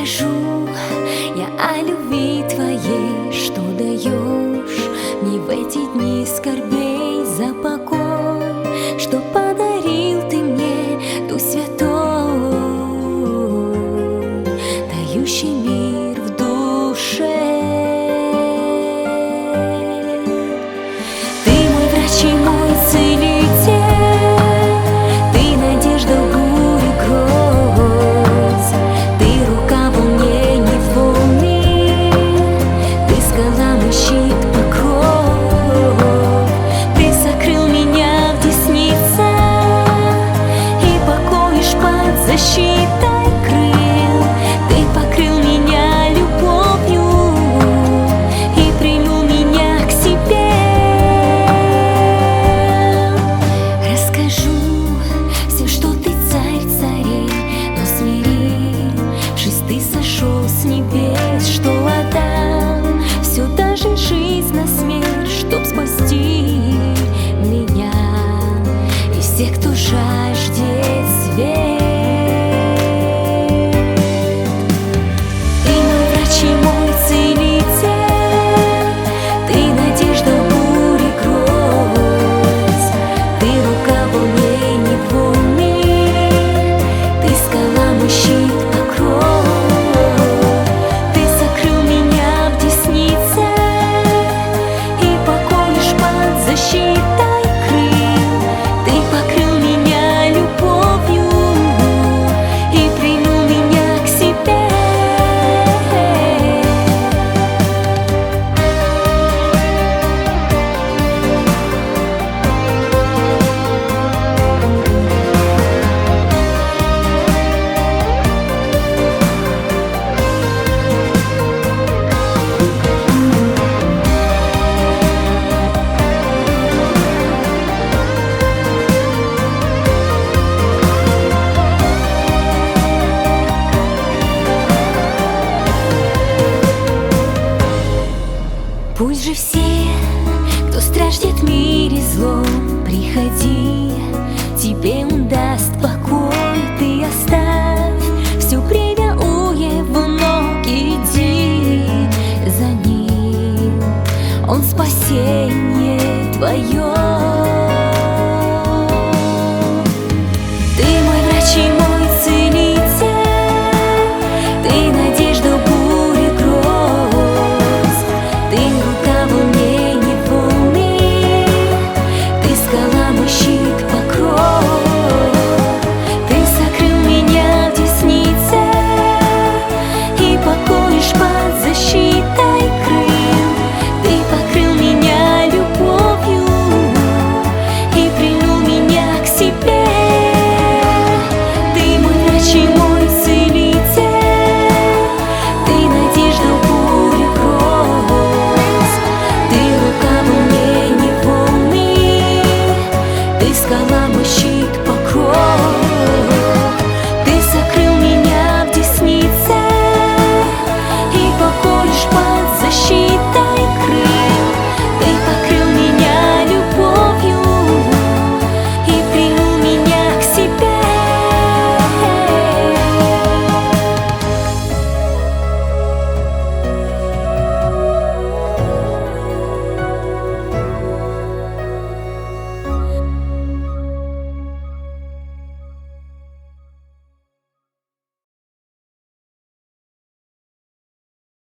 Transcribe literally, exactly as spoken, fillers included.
Расскажу я о любви твоей, что даешь мне в эти дни скорбей за покой, что подарил ты мне Дух Святой, дающий мир в душе. Ты мой врач и мой целитель, ты надежда в буре гроз, ты рука в волнении волны, ты скала, мой щит, покров. Ты сокрыл меня в десницах и покоишь под защитой крыл. Ты покрыл меня любовью и привел меня к себе. Расскажу все, что ты царь царей, но смирившись, ты сошел с небес, что отдал все, даже жизнь на смерть, чтоб спасти меня и всех, кто жаждет свет. Ты мой врач и мой целитель, ты надежда в буре гроз, ты рука в волнении волны, ты скала, мой щит, покров. Ты сокрыл меня в десницах и покоишь под защитой крыл. Ты покрыл меня любовью и привел меня к себе. Пусть же все, кто страждет в мире злом, приходи, тебе он даст покой. Ты оставь все бремя у его ног, иди за ним, он спасение твое.